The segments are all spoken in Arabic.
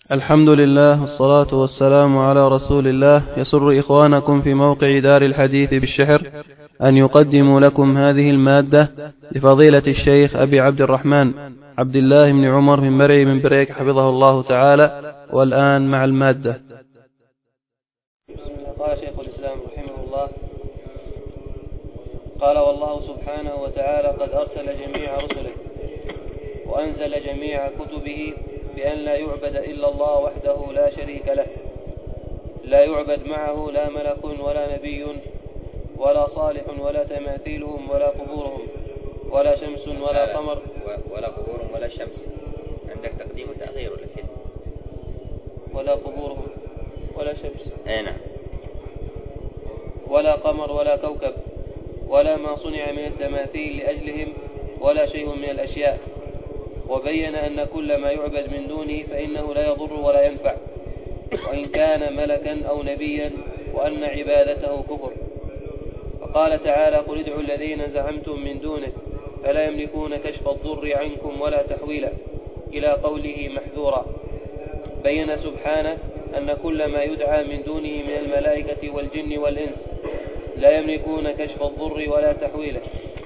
الحمد لله والصلاة والسلام على رسول الله. يسر إخوانكم في موقع دار الحديث بالشحر أن يقدموا لكم هذه المادة لفضيلة الشيخ أبي عبد الرحمن عبد الله بن عمر بن مرعي من بريك حفظه الله تعالى. والآن مع المادة. بسم الله. قال شيخ الإسلام رحمه الله: قال: والله سبحانه وتعالى قد أرسل جميع رسله وأنزل جميع كتبه بأن لا يعبد إلا الله وحده لا شريك له، لا يعبد معه لا ملك ولا نبي ولا صالح ولا تماثيلهم ولا قبورهم ولا شمس ولا قمر ولا قبورهم ولا شمس. عندك تقديم وتأخير ولا كده؟ ولا قبورهم ولا شمس. نعم. ولا قمر ولا كوكب ولا ما صنع من التماثيل لأجلهم ولا شيء من الأشياء. وبين أن كل ما يعبد من دونه فإنه لا يضر ولا ينفع، وإن كان ملكا أو نبيا، وأن عبادته كفر. فقال تعالى: قل ادعوا الذين زعمتم من دونه فلا يملكون كشف الضر عنكم ولا تحويلا، إلى قوله محذورا. بين سبحانه أن كل ما يدعى من دونه من الملائكة والجن والإنس لا يملكون كشف الضر ولا تحويله،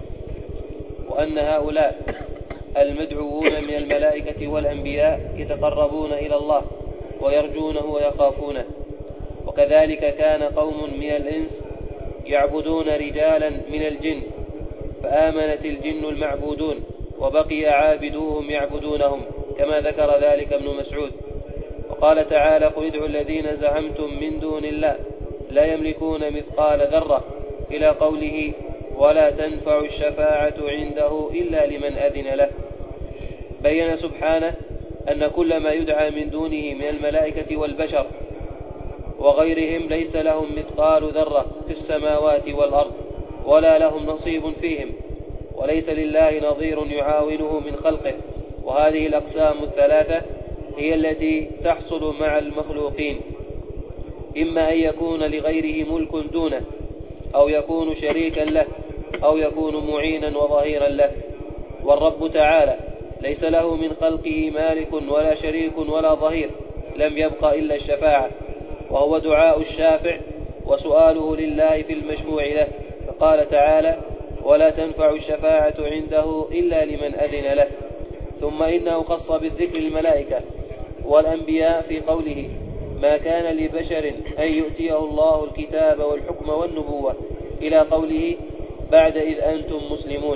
وأن هؤلاء المدعوون من الملائكة والأنبياء يتقربون إلى الله ويرجونه ويخافونه. وكذلك كان قوم من الإنس يعبدون رجالا من الجن فآمنت الجن المعبودون وبقي عابدوهم يعبدونهم، كما ذكر ذلك ابن مسعود. وقال تعالى: قل ادعوا الذين زعمتم من دون الله لا يملكون مثقال ذرة، إلى قوله: ولا تنفع الشفاعة عنده إلا لمن أذن له. بين سبحانه أن كل ما يدعى من دونه من الملائكة والبشر وغيرهم ليس لهم مثقال ذرة في السماوات والأرض ولا لهم نصيب فيهم، وليس لله نظير يعاونه من خلقه. وهذه الأقسام الثلاثة هي التي تحصل مع المخلوقين، إما أن يكون لغيره ملك دونه، أو يكون شريكا له، أو يكون معينا وظهيرا له. والرب تعالى ليس له من خلقه مالك ولا شريك ولا ظهير، لم يبق إلا الشفاعة، وهو دعاء الشافع وسؤاله لله في المشفوع له. فقال تعالى: ولا تنفع الشفاعة عنده إلا لمن أذن له. ثم إنه خص بالذكر الملائكة والأنبياء في قوله: ما كان لبشر أن يؤتيه الله الكتاب والحكم والنبوة، إلى قوله: بعد إذ أنتم مسلمون.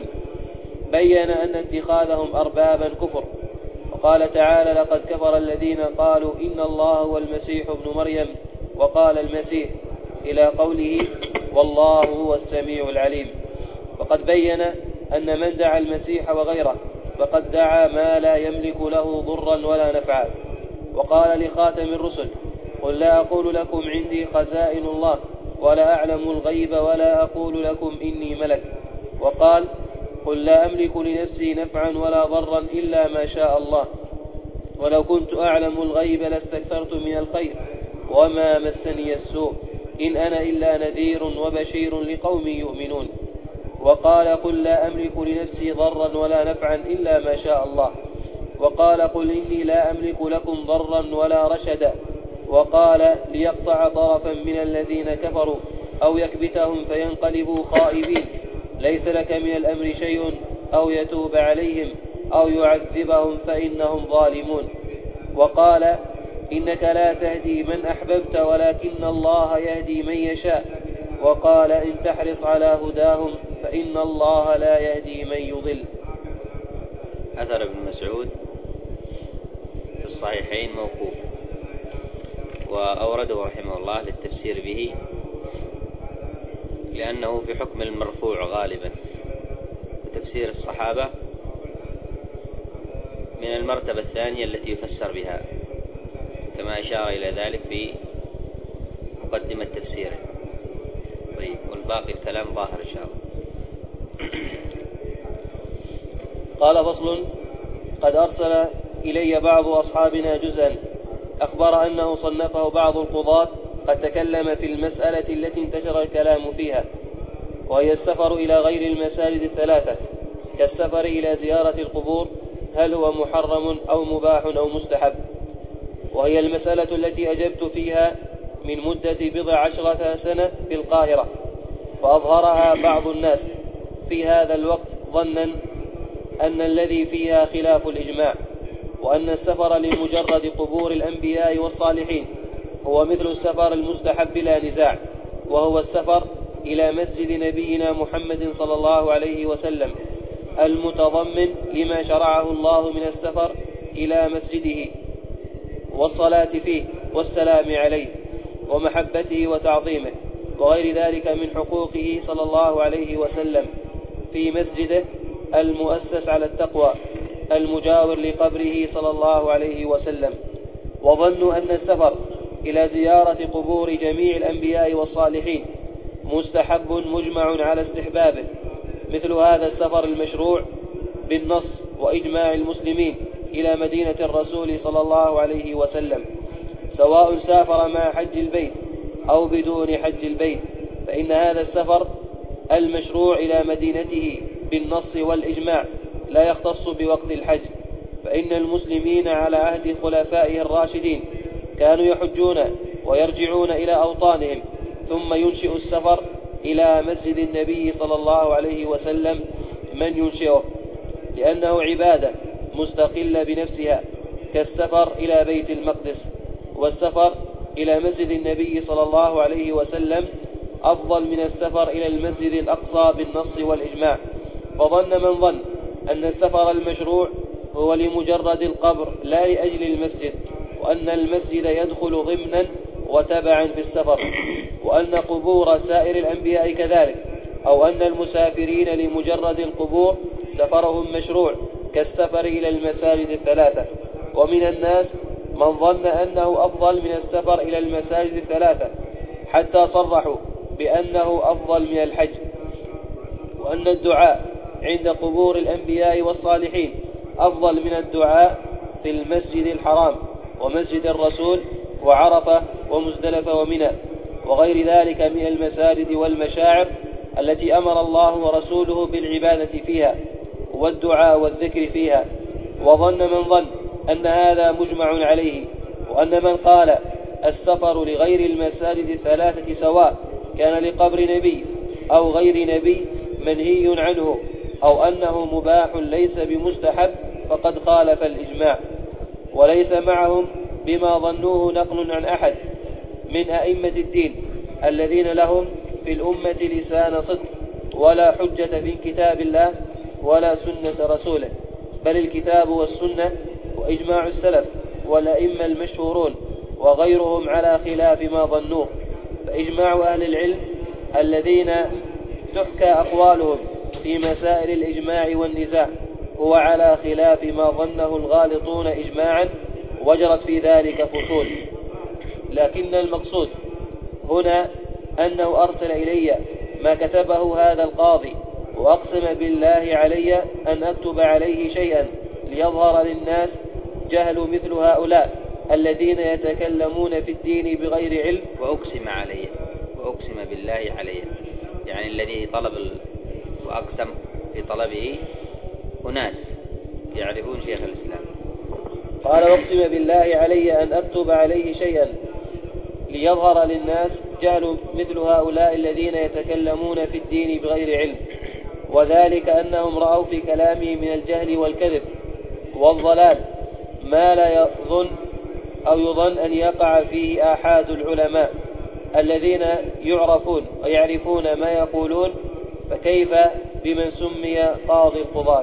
بين أن اتخاذهم أربابا كفر. وقال تعالى: لقد كفر الذين قالوا إن الله هو المسيح ابن مريم وقال المسيح، إلى قوله: والله هو السميع العليم. وقد بين أن من دعا المسيح وغيره فقد دعا ما لا يملك له ضرا ولا نفعا. وقال لخاتم الرسل: قل لا أقول لكم عندي خزائن الله ولا أعلم الغيب ولا أقول لكم إني ملك. وقال: قل لا أملك لنفسي نفعا ولا ضرا إلا ما شاء الله، ولو كنت أعلم الغيب لاستكثرت من الخير وما مسني السوء، إن أنا إلا نذير وبشير لقوم يؤمنون. وقال: قل لا أملك لنفسي ضرا ولا نفعا إلا ما شاء الله. وقال: قل إني لا أملك لكم ضرا ولا رشدا. وقال: ليقطع طرفا من الذين كفروا أو يكبتهم فينقلبوا خائبين، ليس لك من الأمر شيء، أو يتوب عليهم أو يعذبهم فإنهم ظالمون. وقال: إنك لا تهدي من أحببت ولكن الله يهدي من يشاء. وقال: إن تحرص على هداهم فإن الله لا يهدي من يضل. أثر ابن مسعود في الصحيحين موقوف، وأورده رحمه الله للتفسير به، لأنه في حكم المرفوع غالبا، وتفسير الصحابة من المرتبة الثانية التي يفسر بها، كما أشار إلى ذلك في مقدمة تفسيره. طيب، والباقي الكلام ظاهر إن شاء الله. قال: فصل: قد أرسل إلي بعض أصحابنا جزءا أخبر أنه صنفه بعض القضاة قد تكلم في المسألة التي انتشر الكلام فيها، وهي السفر إلى غير المساجد الثلاثة، كالسفر إلى زيارة القبور، هل هو محرم أو مباح أو مستحب؟ وهي المسألة التي أجبت فيها من مدة 10 سنة في القاهرة، فأظهرها بعض الناس في هذا الوقت ظنا أن الذي فيها خلاف الإجماع، وأن السفر لمجرد قبور الأنبياء والصالحين هو مثل السفر المستحب بلا نزاع، وهو السفر إلى مسجد نبينا محمد صلى الله عليه وسلم المتضمن لما شرعه الله من السفر إلى مسجده والصلاة فيه والسلام عليه ومحبته وتعظيمه وغير ذلك من حقوقه صلى الله عليه وسلم في مسجده المؤسس على التقوى المجاور لقبره صلى الله عليه وسلم. وظنوا أن السفر إلى زيارة قبور جميع الأنبياء والصالحين مستحب مجمع على استحبابه، مثل هذا السفر المشروع بالنص وإجماع المسلمين إلى مدينة الرسول صلى الله عليه وسلم، سواء سافر مع حج البيت أو بدون حج البيت، فإن هذا السفر المشروع إلى مدينته بالنص والإجماع لا يختص بوقت الحج، فإن المسلمين على عهد خلفائه الراشدين كانوا يحجون ويرجعون إلى أوطانهم ثم ينشئ السفر إلى مسجد النبي صلى الله عليه وسلم من ينشئه، لأنه عبادة مستقلة بنفسها كالسفر إلى بيت المقدس. والسفر إلى مسجد النبي صلى الله عليه وسلم أفضل من السفر إلى المسجد الأقصى بالنص والإجماع. فظن من ظن أن السفر المشروع هو لمجرد القبر لا لأجل المسجد، وأن المسجد يدخل ضمنا وتبعا في السفر، وأن قبور سائر الأنبياء كذلك، أو أن المسافرين لمجرد القبور سفرهم مشروع كالسفر إلى المساجد الثلاثة. ومن الناس من ظن أنه أفضل من السفر إلى المساجد الثلاثة حتى صرحوا بأنه أفضل من الحج، وأن الدعاء عند قبور الأنبياء والصالحين أفضل من الدعاء في المسجد الحرام ومسجد الرسول وعرفة ومزدلفة ومنى وغير ذلك من المساجد والمشاعر التي أمر الله ورسوله بالعبادة فيها والدعاء والذكر فيها. وظن من ظن أن هذا مجمع عليه، وأن من قال السفر لغير المساجد الثلاثة سواء كان لقبر نبي أو غير نبي منهي عنه، أو أنه مباح ليس بمستحب، فقد خالف الإجماع. وليس معهم بما ظنوه نقل عن أحد من أئمة الدين الذين لهم في الأمة لسان صدق ولا حجة في كتاب الله ولا سنة رسوله، بل الكتاب والسنة وإجماع السلف والأئمة المشهورون وغيرهم على خلاف ما ظنوه. فإجماع أهل العلم الذين تحكى أقوالهم في مسائل الإجماع والنزاع هو على خلاف ما ظنه الغالطون إجماعا، وجرت في ذلك فصول. لكن المقصود هنا أنه أرسل إلي ما كتبه هذا القاضي، وأقسم بالله علي أن أكتب عليه شيئا ليظهر للناس جهل مثل هؤلاء الذين يتكلمون في الدين بغير علم. وأقسم بالله علي، يعني الذي طلب وأقسم في طلبه أناس يعرفون شيخ الإسلام. قال وأقسم بالله علي أن أكتب عليه شيئا ليظهر للناس جهل مثل هؤلاء الذين يتكلمون في الدين بغير علم، وذلك أنهم رأوا في كلامه من الجهل والكذب والضلال ما لا يظن أن يقع فيه آحاد العلماء الذين يعرفون ويعرفون ما يقولون، فكيف بمن سمي قاضي القضاة.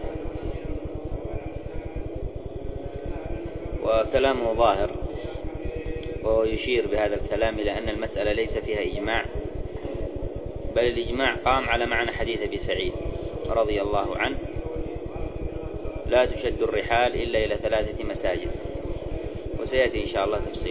وكلامه ظاهر، وهو يشير بهذا الكلام إلى أن المسألة ليس فيها إجماع، بل الإجماع قام على معنى حديث أبي سعيد رضي الله عنه: لا تشد الرحال إلا إلى 3 مساجد، وسيأتي إن شاء الله تفصيل.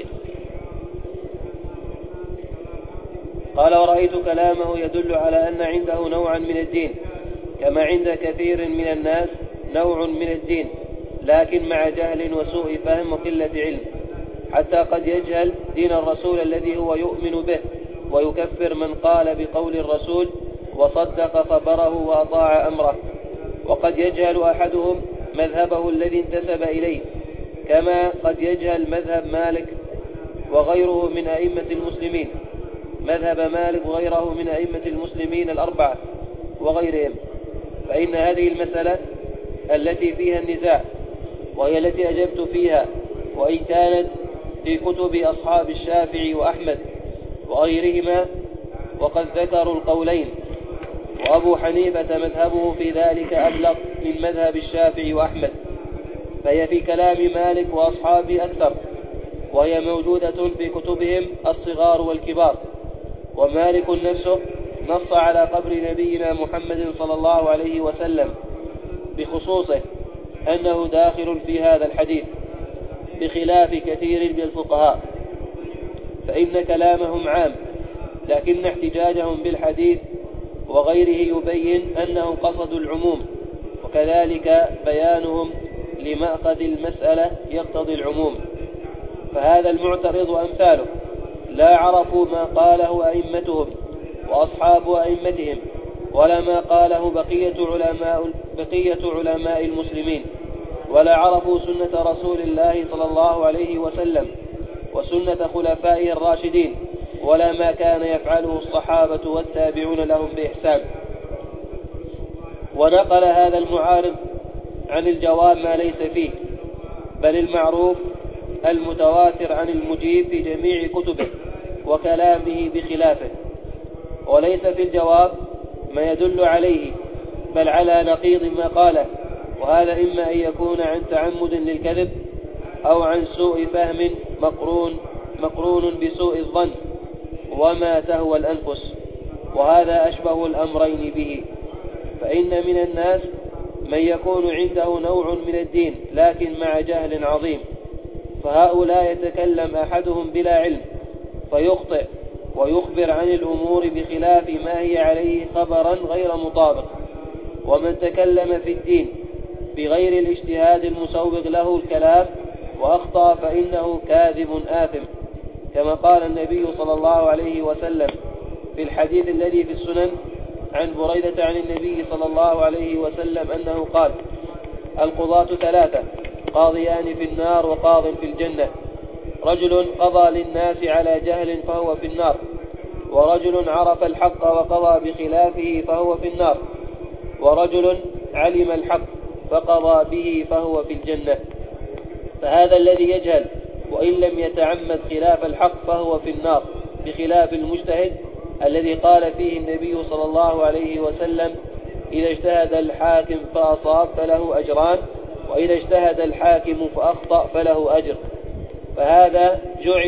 قال ورأيت كلامه يدل على أن عنده نوعا من الدين كما عند كثير من الناس نوع من الدين، لكن مع جهل وسوء فهم وقلة علم، حتى قد يجهل دين الرسول الذي هو يؤمن به، ويكفر من قال بقول الرسول وصدق خبره وأطاع أمره. وقد يجهل أحدهم مذهبه الذي انتسب إليه، كما قد يجهل مذهب مالك وغيره من أئمة المسلمين، مذهب مالك وغيره من أئمة المسلمين الأربعة وغيرهم. فإن هذه المسألة التي فيها النزاع وهي التي أجبت فيها، وإن كانت في كتب أصحاب الشافعي وأحمد وغيرهما وقد ذكروا القولين، وأبو حنيفة مذهبه في ذلك أبلغ من مذهب الشافعي وأحمد، فهي في كلام مالك وأصحابه أكثر، وهي موجودة في كتبهم الصغار والكبار. ومالك نفسه نص على قبر نبينا محمد صلى الله عليه وسلم بخصوصه أنه داخل في هذا الحديث، بخلاف كثير من الفقهاء، فإن كلامهم عام، لكن احتجاجهم بالحديث وغيره يبين أنهم قصدوا العموم، وكذلك بيانهم لمأخذ المسألة يقتضي العموم. فهذا المعترض أمثاله لا عرفوا ما قاله أئمتهم وأصحاب أئمتهم، ولا ما قاله بقية علماء المسلمين، ولا عرفوا سنة رسول الله صلى الله عليه وسلم وسنة خلفائه الراشدين، ولا ما كان يفعله الصحابة والتابعون لهم بإحسان. ونقل هذا المعارض عن الجواب ما ليس فيه، بل المعروف المتواتر عن المجيب في جميع كتبه وكلامه بخلافه، وليس في الجواب ما يدل عليه، بل على نقيض ما قاله، وهذا إما أن يكون عن تعمد للكذب أو عن سوء فهم مقرون بسوء الظن وما تهوى الأنفس، وهذا أشبه الأمرين به. فإن من الناس من يكون عنده نوع من الدين لكن مع جهل عظيم، فهؤلاء يتكلم أحدهم بلا علم فيخطئ ويخبر عن الأمور بخلاف ما هي عليه خبرا غير مطابق. ومن تكلم في الدين بغير الاجتهاد المسوغ له الكلام وأخطأ فإنه كاذب آثم، كما قال النبي صلى الله عليه وسلم في الحديث الذي في السنن عن بريدة عن النبي صلى الله عليه وسلم أنه قال: القضاة ثلاثة، قاضيان في النار وقاض في الجنة، رجل قضى للناس على جهل فهو في النار، ورجل عرف الحق وقضى بخلافه فهو في النار، ورجل علم الحق فقضى به فهو في الجنة. فهذا الذي يجهل وإن لم يتعمد خلاف الحق فهو في النار، بخلاف المجتهد الذي قال فيه النبي صلى الله عليه وسلم: إذا اجتهد الحاكم فأصاب فله أجران، وإذا اجتهد الحاكم فأخطأ فله أجر. فهذا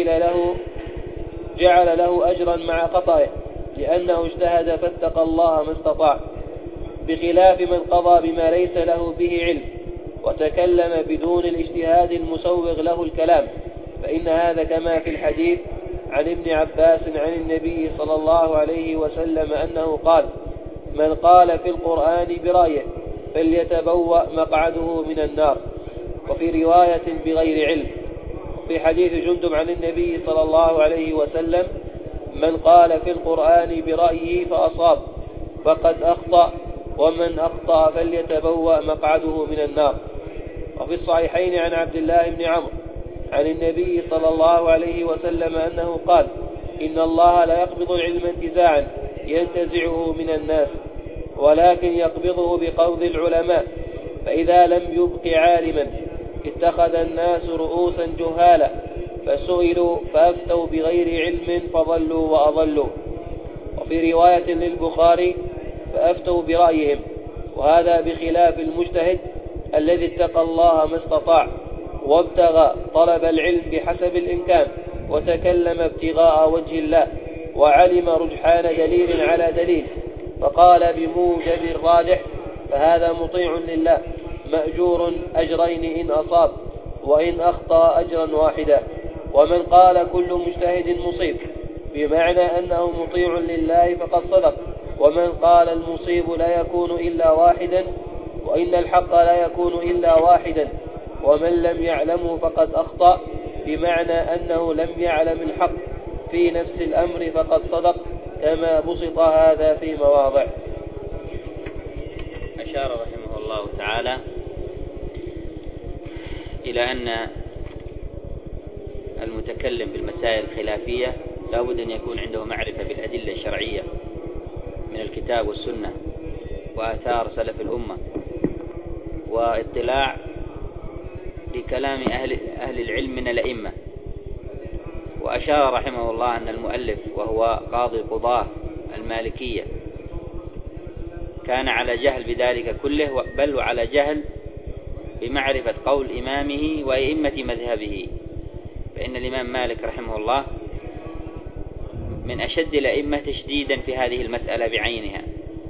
جعل له أجرا مع خطئه، لأنه اجتهد فاتقى الله ما استطاع، بخلاف من قضى بما ليس له به علم وتكلم بدون الاجتهاد المسوغ له الكلام، فإن هذا كما في الحديث عن ابن عباس عن النبي صلى الله عليه وسلم أنه قال: من قال في القرآن برأيه فليتبوأ مقعده من النار. وفي رواية بغير علم. في حديث جندب عن النبي صلى الله عليه وسلم: من قال في القرآن برأيه فأصاب فقد أخطأ، ومن أخطأ فليتبوأ مقعده من النار. وفي الصحيحين عن عبد الله بن عمرو عن النبي صلى الله عليه وسلم أنه قال: إن الله لا يقبض العلم انتزاعا ينتزعه من الناس، ولكن يقبضه بقبض العلماء، فإذا لم يبق عالما اتخذ الناس رؤوسا جهالا فسئلوا فأفتوا بغير علم فضلوا وأضلوا. وفي رواية للبخاري: فأفتوا برأيهم، وهذا بخلاف المجتهد الذي اتقى الله ما استطاع وابتغى طلب العلم بحسب الإمكان وتكلم ابتغاء وجه الله، وعلم رجحان دليل على دليل فقال بموجب الراجح، فهذا مطيع لله مأجور أجرين إن أصاب، وإن أخطأ أجرا واحدا. ومن قال كل مجتهد مصيب بمعنى أنه مطيع لله فقد صدق، ومن قال المصيب لا يكون إلا واحدا، وإن الحق لا يكون إلا واحدا، ومن لم يعلمه فقد أخطأ بمعنى أنه لم يعلم الحق في نفس الأمر فقد صدق، كما بسط هذا في مواضع. أشار رحمه الله تعالى إلى أن المتكلم بالمسائل الخلافية لا بد أن يكون عنده معرفة بالأدلة الشرعية من الكتاب والسنة وآثار سلف الأمة، واطلاع لكلام أهل العلم من الأئمة. وأشار رحمه الله أن المؤلف وهو قاضي القضاة المالكية كان على جهل بذلك كله، بل وعلى جهل بمعرفة قول إمامه وأئمة مذهبه، فإن الإمام مالك رحمه الله من أشد الأئمة تشديدا في هذه المسألة بعينها،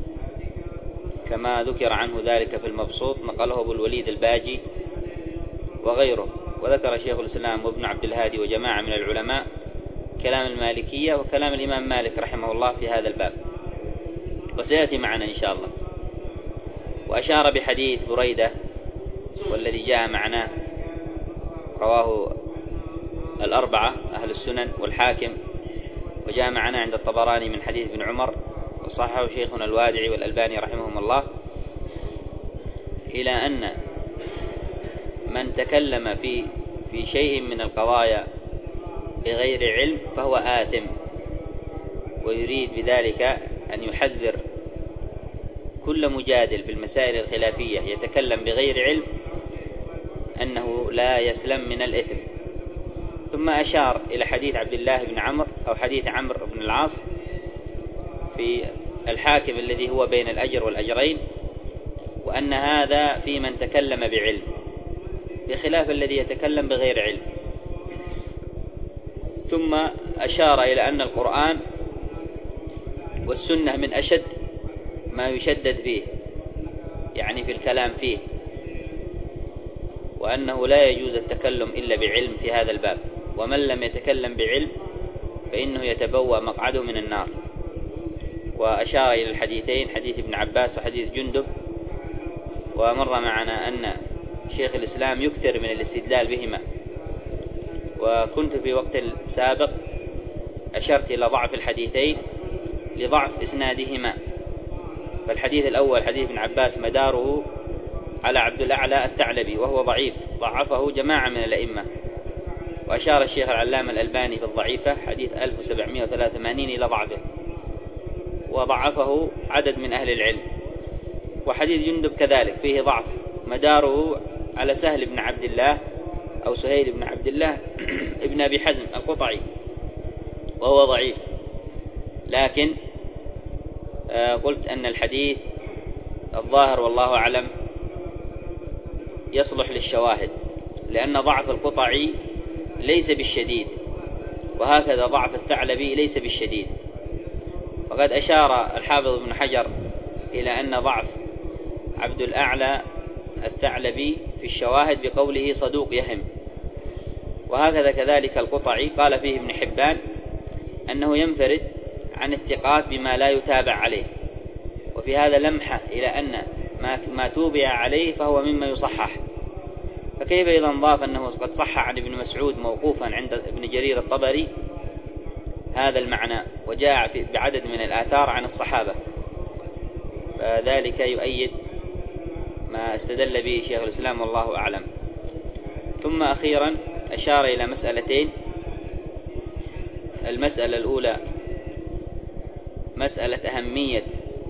كما ذكر عنه ذلك في المبسوط، نقله أبو الوليد الباجي وغيره. وذكر شيخ الإسلام وابن عبد الهادي وجماعة من العلماء كلام المالكية وكلام الإمام مالك رحمه الله في هذا الباب، وسيأتي معنا إن شاء الله. وأشار بحديث بريدة والذي جاء معناه رواه الأربعة أهل السنن والحاكم، وجاء معنا عند الطبراني من حديث ابن عمر، وصححه شيخنا الوادعي والألباني رحمهم الله، إلى أن من تكلم في شيء من القضايا بغير علم فهو آثم، ويريد بذلك أن يحذر كل مجادل في المسائل الخلافية يتكلم بغير علم أنه لا يسلم من الإثم. ثم أشار إلى حديث عبد الله بن عمرو أو حديث عمرو بن العاص في الحاكم الذي هو بين الأجر والأجرين، وأن هذا في من تكلم بعلم بخلاف الذي يتكلم بغير علم. ثم أشار إلى أن القرآن والسنة من أشد ما يشدد فيه، يعني في الكلام فيه، وأنه لا يجوز التكلم إلا بعلم في هذا الباب، ومن لم يتكلم بعلم فإنه يتبوأ مقعده من النار. وأشار إلى الحديثين، حديث ابن عباس وحديث جندب، ومر معنا أن شيخ الإسلام يكثر من الاستدلال بهما. وكنت في وقت سابق أشرت إلى ضعف الحديثين لضعف إسنادهما. فالحديث الأول حديث ابن عباس مداره على عبد الأعلى الثعلبي وهو ضعيف، ضعفه جماعة من الأئمة. وأشار الشيخ العلامة الألباني في الضعيفة حديث 1783 إلى ضعفه، وضعفه عدد من أهل العلم. وحديث جندب كذلك فيه ضعف مداره على سهل بن عبد الله أو سهيل بن عبد الله ابن أبي حزم القطعي وهو ضعيف. لكن قلت أن الحديث الظاهر والله أعلم يصلح للشواهد، لأن ضعف القطعي ليس بالشديد، وهكذا ضعف الثعلبي ليس بالشديد. وقد أشار الحافظ ابن حجر إلى أن ضعف عبد الأعلى الثعلبي في الشواهد بقوله صدوق يهم. وهكذا كذلك القطعي قال فيه ابن حبان أنه ينفرد عن الثقات بما لا يتابع عليه، وفي هذا لمحة إلى أن ما توبع عليه فهو مما يصحح. فكيف إذا ضاف أنه قد صح عن ابن مسعود موقوفا عند ابن جرير الطبري هذا المعنى، وجاء بعدد من الآثار عن الصحابة، فذلك يؤيد ما استدل به شيخ الإسلام والله أعلم. ثم أخيرا أشار إلى مسألتين. المسألة الأولى مسألة أهمية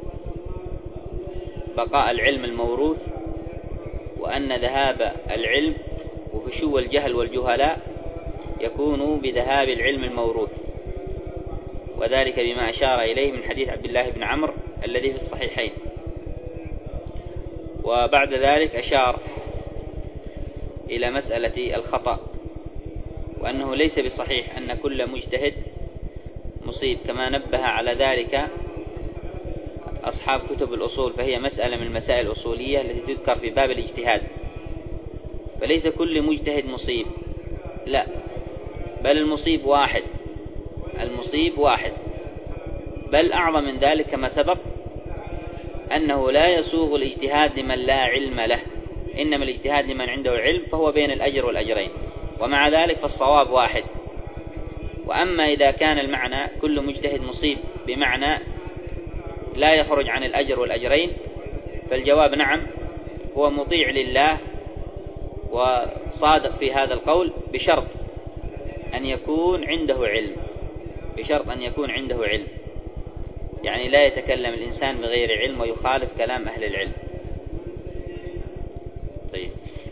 بقاء العلم الموروث، وأن ذهاب العلم وفشو الجهل والجهلاء يكون بذهاب العلم الموروث، وذلك بما أشار إليه من حديث عبد الله بن عمرو الذي في الصحيحين. وبعد ذلك أشار إلى مسألة الخطأ، وأنه ليس بصحيح أن كل مجتهد مصيب، كما نبه على ذلك أصحاب كتب الأصول، فهي مسألة من المسائل الأصولية التي تذكر في باب الاجتهاد. فليس كل مجتهد مصيب، لا، بل المصيب واحد، المصيب واحد. بل أعظم من ذلك كما سبق أنه لا يسوغ الاجتهاد لمن لا علم له، إنما الاجتهاد لمن عنده علم، فهو بين الأجر والأجرين، ومع ذلك فالصواب واحد. وأما إذا كان المعنى كل مجتهد مصيب بمعنى لا يخرج عن الأجر والأجرين، فالجواب نعم، هو مطيع لله وصادق في هذا القول، بشرط أن يكون عنده علم، بشرط أن يكون عنده علم، يعني لا يتكلم الإنسان بغير علم ويخالف كلام أهل العلم. طيب.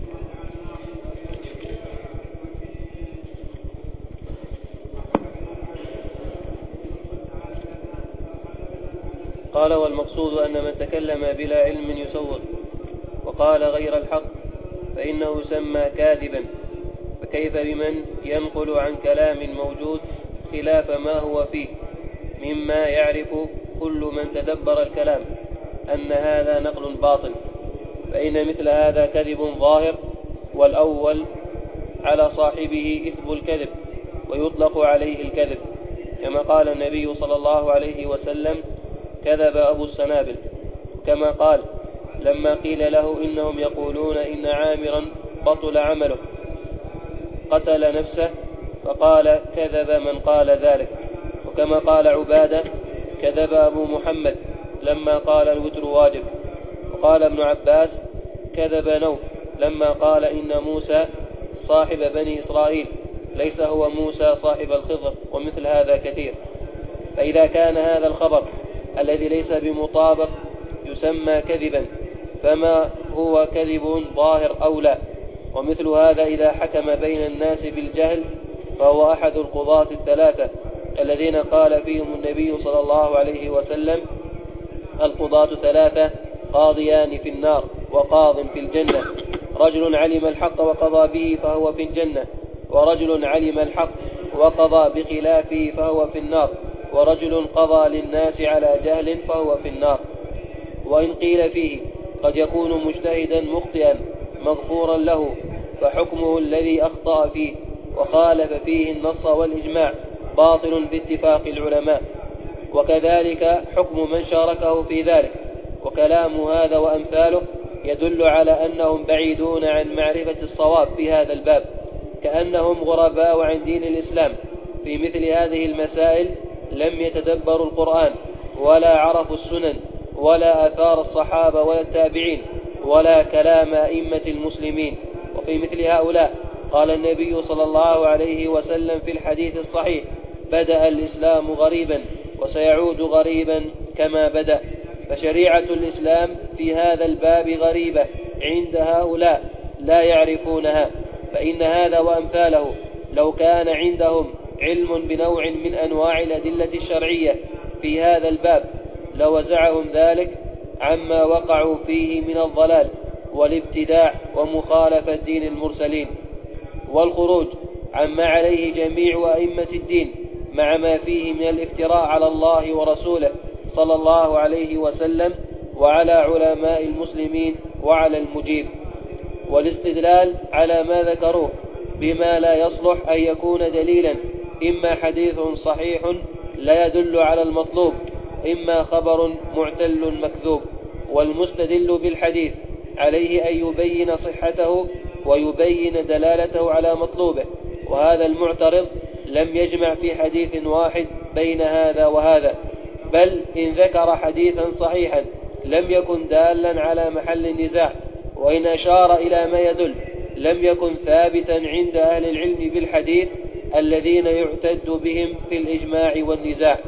قال: والمقصود أن من تكلم بلا علم يسوغ وقال غير الحق فإنه يسمى كاذبا، فكيف بمن ينقل عن كلام موجود خلاف ما هو فيه، مما يعرف كل من تدبر الكلام أن هذا نقل باطل، فإن مثل هذا كذب ظاهر، والأول على صاحبه إثم الكذب ويطلق عليه الكذب، كما قال النبي صلى الله عليه وسلم: كذب أبو السنابل. كما قال لما قيل له إنهم يقولون إن عامرا بطل عمله قتل نفسه، فقال: كذب من قال ذلك. وكما قال عبادة: كذب أبو محمد لما قال الوتر واجب. وقال ابن عباس: كذب نوح لما قال إن موسى صاحب بني إسرائيل ليس هو موسى صاحب الخضر، ومثل هذا كثير. فإذا كان هذا الخبر الذي ليس بمطابق يسمى كذبا، فما هو كذب ظاهر أو لا؟ ومثل هذا إذا حكم بين الناس بالجهل فهو أحد القضاة الثلاثة الذين قال فيهم النبي صلى الله عليه وسلم: القضاة ثلاثة، قاضيان في النار وقاض في الجنة، رجل علم الحق وقضى به فهو في الجنة، ورجل علم الحق وقضى بخلافه فهو في النار، ورجل قضى للناس على جهل فهو في النار. وإن قيل فيه قد يكون مجتهدا مخطئا مغفورا له، فحكمه الذي أخطأ فيه وخالف فيه النص والإجماع باطل باتفاق العلماء، وكذلك حكم من شاركه في ذلك. وكلام هذا وأمثاله يدل على أنهم بعيدون عن معرفة الصواب في هذا الباب، كأنهم غرباء عن دين الإسلام في مثل هذه المسائل، لم يتدبروا القرآن ولا عرفوا السنن ولا آثار الصحابة ولا التابعين ولا كلام أئمة المسلمين. وفي مثل هؤلاء قال النبي صلى الله عليه وسلم في الحديث الصحيح: بدأ الإسلام غريبا وسيعود غريبا كما بدأ. فشريعة الإسلام في هذا الباب غريبة عند هؤلاء لا يعرفونها، فإن هذا وأمثاله لو كان عندهم علم بنوع من أنواع الأدلة الشرعية في هذا الباب لوزعهم ذلك عما وقعوا فيه من الضلال والابتداع ومخالفة دين المرسلين والخروج عما عليه جميع أئمة الدين، مع ما فيه من الافتراء على الله ورسوله صلى الله عليه وسلم وعلى علماء المسلمين وعلى المجيب، والاستدلال على ما ذكروه بما لا يصلح أن يكون دليلا، إما حديث صحيح لا يدل على المطلوب، إما خبر معتل مكذوب. والمستدل بالحديث عليه أن يبين صحته ويبين دلالته على مطلوبه، وهذا المعترض لم يجمع في حديث واحد بين هذا وهذا، بل إن ذكر حديثا صحيحا لم يكن دالا على محل النزاع، وإن أشار إلى ما يدل لم يكن ثابتا عند أهل العلم بالحديث الذين يعتد بهم في الإجماع والنزاع.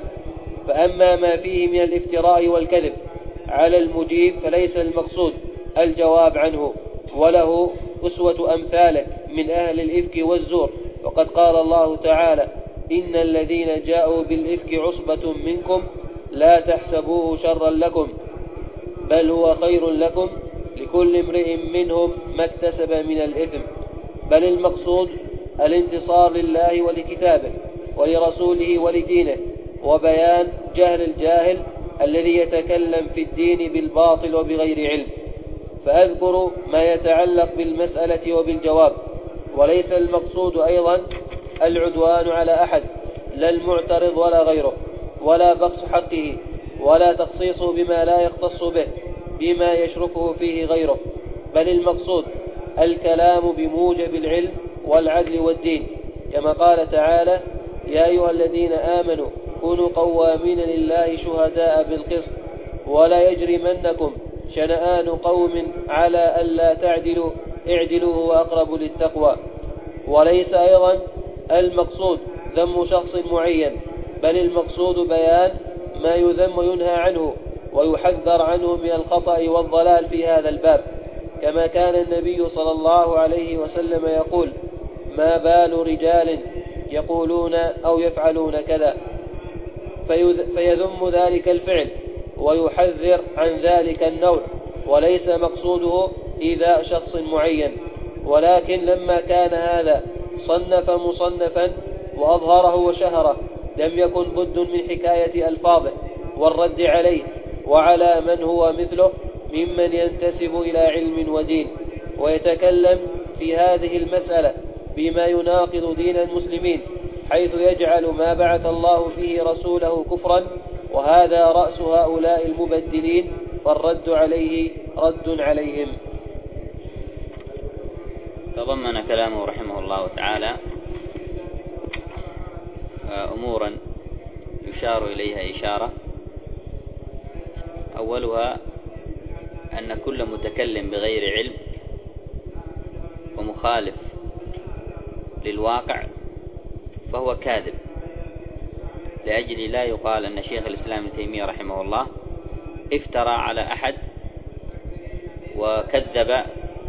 فأما ما فيه من الافتراء والكذب على المجيب فليس المقصود الجواب عنه، وله أسوة أمثاله من أهل الإفك والزور. وقد قال الله تعالى: إن الذين جاءوا بالإفك عصبة منكم لا تحسبوه شرا لكم بل هو خير لكم لكل امرئ منهم ما اكتسب من الإثم. بل المقصود الانتصار لله ولكتابه ولرسوله ولدينه، وبيان جهل الجاهل الذي يتكلم في الدين بالباطل وبغير علم. فأذكر ما يتعلق بالمسألة وبالجواب، وليس المقصود أيضا العدوان على أحد، لا المعترض ولا غيره، ولا بخس حقه، ولا تخصيصه بما لا يختص به بما يشركه فيه غيره، بل المقصود الكلام بموجب العلم والعدل والدين، كما قال تعالى: يا أيها الذين آمنوا كونوا قوامين لله شهداء بالقسط ولا يجرمنكم شنآن قوم على ألا تعدلوا اعدلوا هو أقرب للتقوى. وليس أيضا المقصود ذم شخص معين، بل المقصود بيان ما يذم وينهى عنه ويحذر عنه من الخطأ والضلال في هذا الباب، كما كان النبي صلى الله عليه وسلم يقول: ما بال رجال يقولون أو يفعلون كذا، فيذم ذلك الفعل ويحذر عن ذلك النوع، وليس مقصوده إيذاء شخص معين. ولكن لما كان هذا صنف مصنفا وأظهره وشهره، لم يكن بد من حكاية ألفاظه والرد عليه وعلى من هو مثله ممن ينتسب إلى علم ودين ويتكلم في هذه المسألة بما يناقض دين المسلمين، حيث يجعل ما بعث الله فيه رسوله كفرا، وهذا رأس هؤلاء المبدلين، فالرد عليه رد عليهم. تضمن كلامه رحمه الله تعالى أمورا يشار إليها إشارة، أولها أن كل متكلم بغير علم ومخالف للواقع فهو كاذب، لأجل لا يقال أن شيخ الإسلام ابن تيمية رحمه الله افترى على أحد وكذب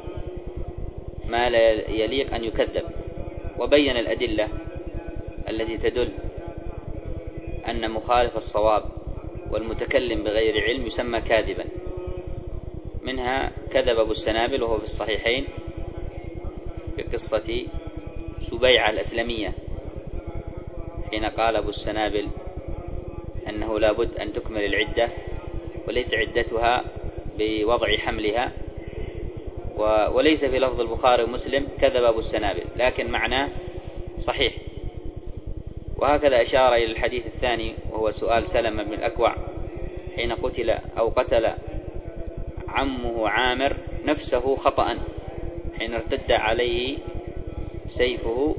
ما لا يليق أن يكذب، وبين الأدلة التي تدل أن مخالف الصواب والمتكلم بغير علم يسمى كاذبا. منها كذب أبو السنابل وهو في الصحيحين في قصة سبيعة الأسلمية، حين قال أبو السنابل أنه لا بد أن تكمل العدة وليس عدتها بوضع حملها، وليس في لفظ البخاري ومسلم كذب أبو السنابل، لكن معناه صحيح. وهكذا أشار إلى الحديث الثاني وهو سؤال سلمة بن الأكوع حين قتل عمه عامر نفسه خطأ، حين ارتد عليه سيفه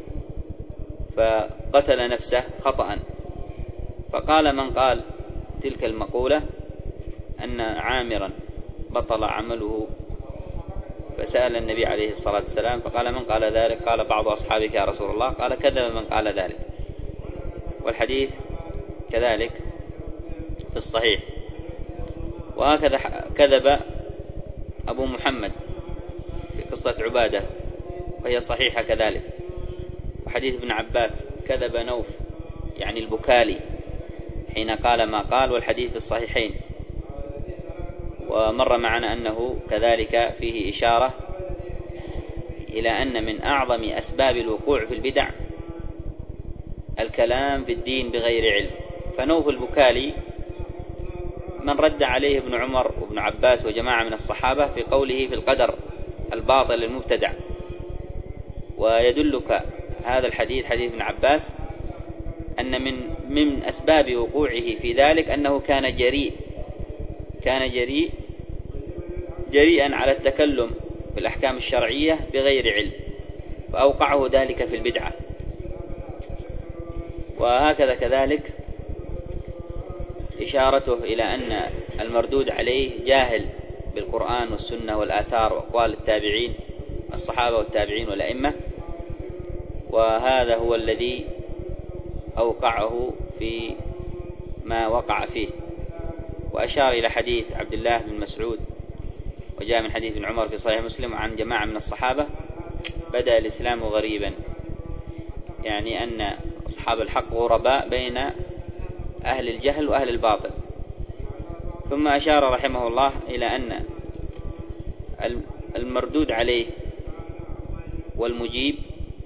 فقتل نفسه خطأ، فقال من قال تلك المقولة أن عامرا بطل عمله، فسأل النبي عليه الصلاة والسلام فقال من قال ذلك؟ قال بعض أصحابك يا رسول الله، قال كذب من قال ذلك. والحديث كذلك في الصحيح. وهكذا كذب أبو محمد في قصة عبادة وهي صحيحة كذلك. وحديث ابن عباس كذب نوف يعني البكالي حين قال ما قال، والحديث في الصحيحين. ومر معنا أنه كذلك فيه إشارة إلى أن من أعظم أسباب الوقوع في البدع الكلام في الدين بغير علم. فنوف البكالي من رد عليه ابن عمر وابن عباس وجماعة من الصحابة في قوله في القدر الباطل المبتدع. ويدلك هذا الحديث حديث ابن عباس أن من أسباب وقوعه في ذلك أنه كان جريئا على التكلم بالأحكام الشرعية بغير علم، فأوقعه ذلك في البدعة. وهكذا كذلك إشارته إلى أن المردود عليه جاهل بالقرآن والسنة والآثار وأقوال التابعين الصحابة والتابعين والأئمة، وهذا هو الذي أوقعه في ما وقع فيه. وأشار إلى حديث عبد الله بن مسعود وجاء من حديث ابن عمر في صحيح مسلم عن جماعة من الصحابة: بدأ الإسلام غريبا، يعني أن أصحاب الحق غرباء بين أهل الجهل وأهل الباطل. ثم أشار رحمه الله إلى أن المردود عليه والمجيب،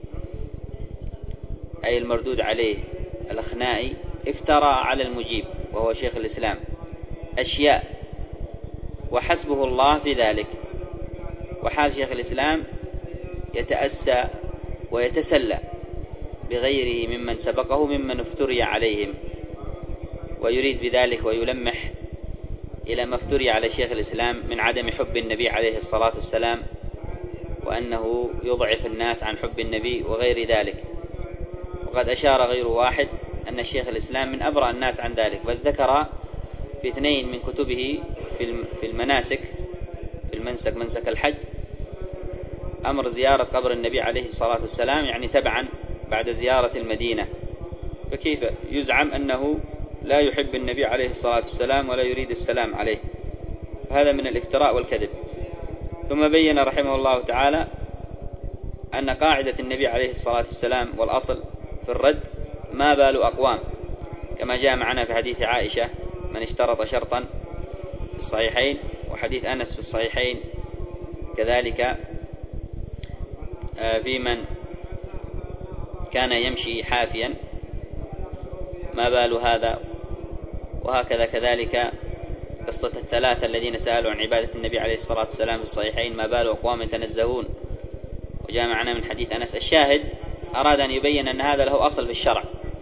أي المردود عليه الأخنائي افترى على المجيب وهو شيخ الإسلام أشياء وحسبه الله في ذلك، وحال شيخ الإسلام يتأسى ويتسلى بغيره ممن سبقه ممن افتري عليهم، ويريد بذلك ويلمح إلى ما افتري على شيخ الإسلام من عدم حب النبي عليه الصلاة والسلام، وأنه يضعف الناس عن حب النبي وغير ذلك. وقد أشار غير واحد أن شيخ الإسلام من أبرأ الناس عن ذلك، بل ذكر في 2 من كتبه في المناسك، في المنسك منسك الحج، أمر زيارة قبر النبي عليه الصلاة والسلام، يعني تبعا بعد زيارة المدينة، فكيف يزعم أنه لا يحب النبي عليه الصلاة والسلام ولا يريد السلام عليه؟ هذا من الافتراء والكذب. ثم بين رحمه الله تعالى أن قاعدة النبي عليه الصلاة والسلام والأصل في الرد ما بال أقوام، كما جاء معنا في حديث عائشة من اشترط شرطا في الصحيحين، وحديث أنس في الصحيحين كذلك في من كان يمشي حافيا ما بال هذا. وهكذا كذلك قصة الثلاثة الذين سألوا عن عبادة النبي عليه الصلاة والسلام في الصحيحين ما بال أقوام يتنزهون، وجاء معنا من حديث أنس. الشاهد أراد أن يبين أن هذا له أصل في الشرع،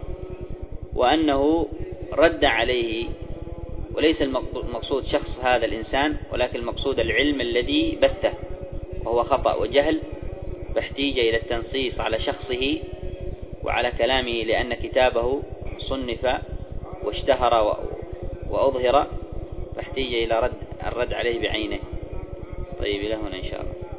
وأنه رد عليه، وليس المقصود شخص هذا الإنسان، ولكن المقصود العلم الذي بثه، وهو خطأ وجهل، فاحتيج إلى التنصيص على شخصه وعلى كلامه، لأن كتابه صنف واشتهر وأظهر، فاحتيج إلى الرد عليه بعينه. طيب إلى هنا إن شاء الله.